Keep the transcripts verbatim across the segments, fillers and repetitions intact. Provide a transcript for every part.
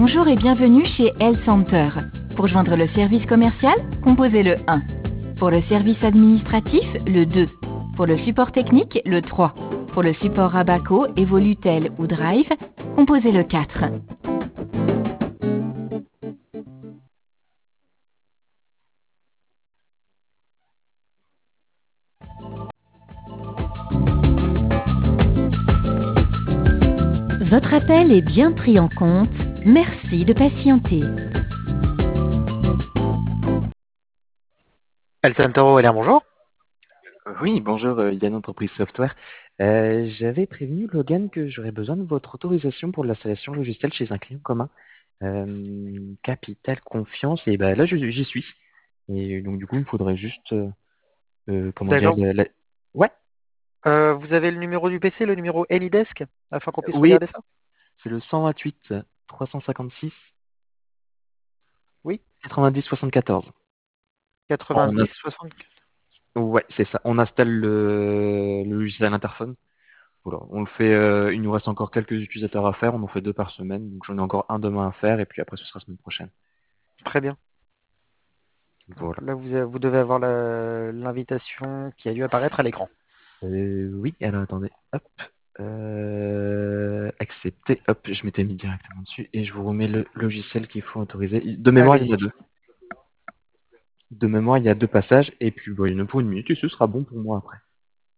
Bonjour et bienvenue chez L Center. Pour joindre le service commercial, composez le un. Pour le service administratif, le deux. Pour le support technique, le trois. Pour le support Abaco, Evolutel ou Drive, composez le quatre. Votre appel est bien pris en compte. Merci de patienter. L Center Aurélien, bonjour. Oui, bonjour euh, Yann Entreprise Software. Euh, j'avais prévenu Logan que j'aurais besoin de votre autorisation pour l'installation logicielle chez un client commun. Euh, Capital Confiance, et ben là je- j'y suis. Et donc du coup il me faudrait juste euh, euh, comment dire D'accord. la- la- Ouais, Euh, vous avez le numéro du P C, le numéro AnyDesk, afin qu'on puisse oui, regarder ça? c'est le cent vingt-huit trois cent cinquante-six Oui. quatre-vingt-dix soixante-quatorze. On a... quatre-vingt-dix soixante. Ouais, c'est ça. On installe le, le logiciel interphone. Voilà, on le fait, euh, il nous reste encore quelques utilisateurs à faire, on en fait deux par semaine, donc j'en ai encore un demain à faire, et puis après ce sera la semaine prochaine. Très bien. Voilà. Là, vous, avez- vous devez avoir la- l'invitation qui a dû apparaître à l'écran. Euh, oui, alors attendez, hop, euh, accepter, hop, je m'étais mis directement dessus, et je vous remets le logiciel qu'il faut autoriser. De mémoire, il y en Allez-y. a deux. De mémoire, il y a deux passages, et puis bon, il y en a pour une minute, et ce sera bon pour moi après.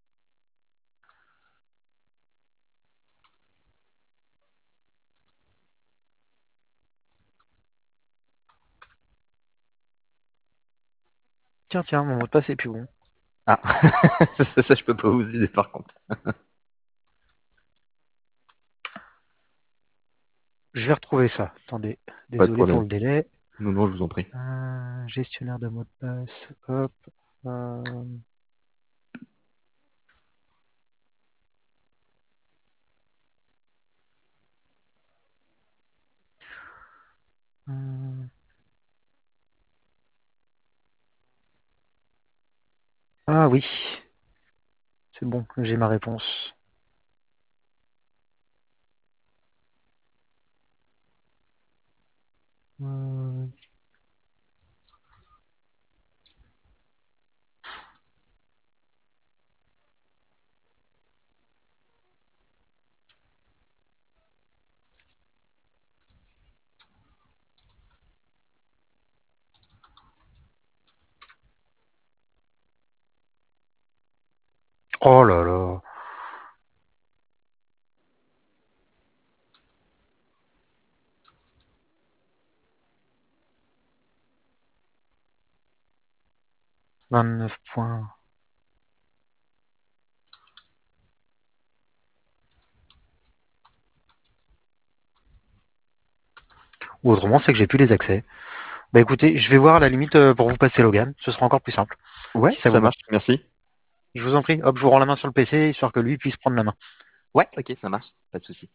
Tiens, tiens, mon mot de passe est plus bon. Ah, ça, ça, je peux pas vous aider par contre. Je vais retrouver ça. Attendez. Pas de Désolé pour problème. le délai. Non, non, je vous en prie. Euh, gestionnaire de mot de passe. Hop. Euh, euh, Ah oui. C'est bon, j'ai ma réponse. Euh, Oh là là. vingt-neuf points. Ou autrement, c'est que j'ai plus les accès. Bah écoutez, je vais voir à la limite euh, pour vous passer Logan. Ce sera encore plus simple, Ouais, si ça ça vous va. marche, merci. Je vous en prie. Hop, je vous rends la main sur le P C, histoire que lui puisse prendre la main. Ouais, ok, ça marche, pas de souci.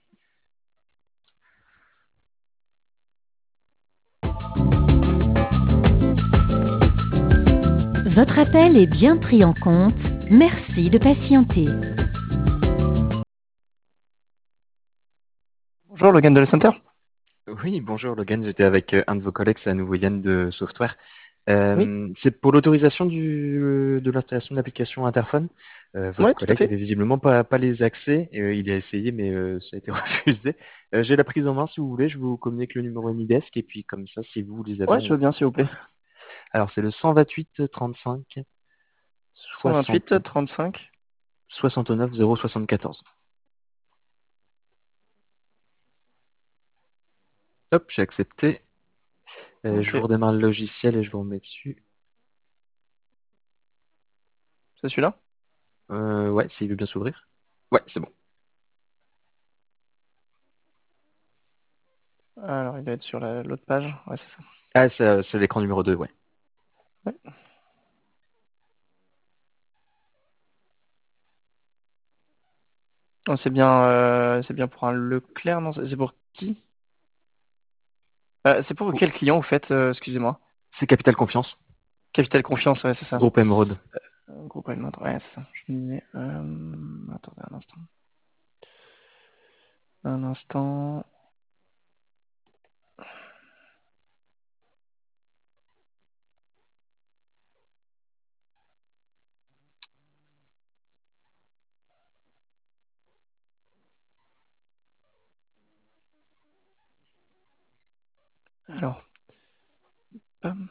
Votre appel est bien pris en compte. Merci de patienter. Bonjour Logan de la Center. Oui, bonjour Logan, j'étais avec euh, un de vos collègues, c'est à nouveau Yann de Software. Oui, Euh, c'est pour l'autorisation du, de l'installation de l'application Interphone. Euh, votre ouais, tout à collègue fait. avait visiblement pas, pas les accès, et, euh, il a essayé mais euh, ça a été refusé. Euh, j'ai la prise en main si vous voulez, je vous communique le numéro AnyDesk et puis comme ça, si vous les avez, Ouais, je on... veux bien, s'il vous plaît. Alors c'est le cent vingt-huit trente-cinq cent vingt-huit, soixante trente-cinq. soixante-neuf zéro soixante-quatorze. Hop, j'ai accepté. Euh, je Ok, vous redémarre le logiciel et je vous remets dessus. c'est celui-là? Euh, ouais, s'il veut bien s'ouvrir. Ouais, c'est bon. Alors, il doit être sur la- l'autre page. Ouais, c'est ça. Ah, c'est c'est l'écran numéro deux, ouais. Ouais. Oh, c'est bien, euh, c'est bien pour un Leclerc, non? C'est c'est pour qui? Euh, c'est pour Oh, quel client, vous faites? euh, excusez-moi. c'est Capital Confiance. Capital Confiance, ouais, c'est ça. Groupe Emeraude. Euh, groupe Allemande, ouais, c'est ça. Je me disais, euh, attendez un instant. Un instant. Alors, hum,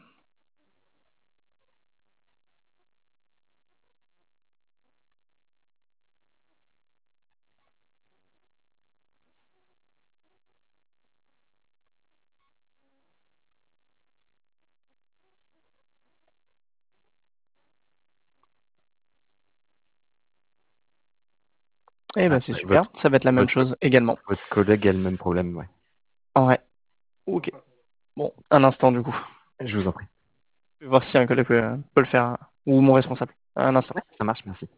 eh ben Ah, c'est ouais, super, votre, ça va être la même votre, co- chose également. votre collègue a le même problème, ouais. Ouais, ok. Bon, un instant du coup. Je vous en prie. Je vais voir si un collègue peut, peut le faire, hein, ou mon responsable. Un instant. Ouais, ça marche, merci.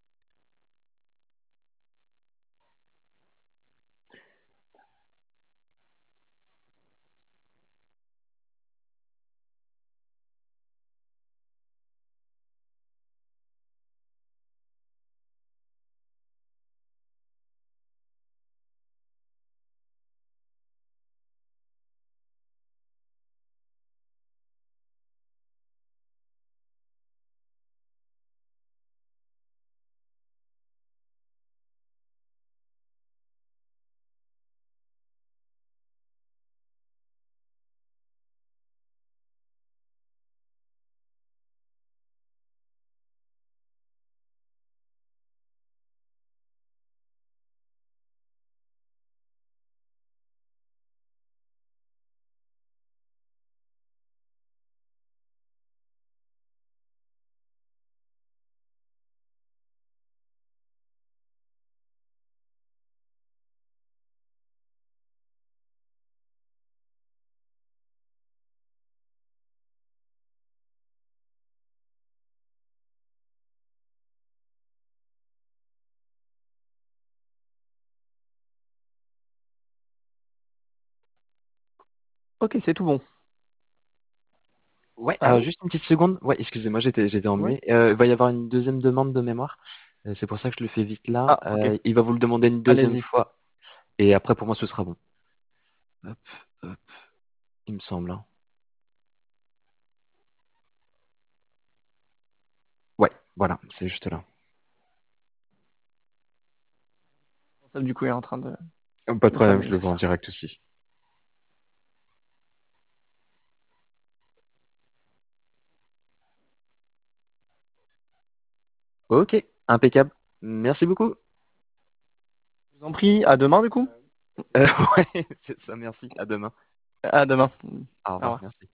Ok, c'est tout bon. Ouais, alors Allô? juste une petite seconde. Ouais, excusez-moi, j'étais j'étais Oui. emmené. Euh, il va y avoir une deuxième demande de mémoire. Euh, c'est pour ça que je le fais vite là. Ah, ok. Euh, il va vous le demander une deuxième Allez-y. fois. Et après, pour moi, ce sera bon. Hop, hop, il me semble, hein. Ouais, voilà, c'est juste là. Le responsable du coup est en train de, Oh, pas de de faire le problème, je le vois en nécessaire. direct aussi. Ok, impeccable. Merci beaucoup. Je vous en prie, à demain du coup. Euh, ouais, c'est ça, merci. À demain. À demain. Au Au revoir, revoir. merci.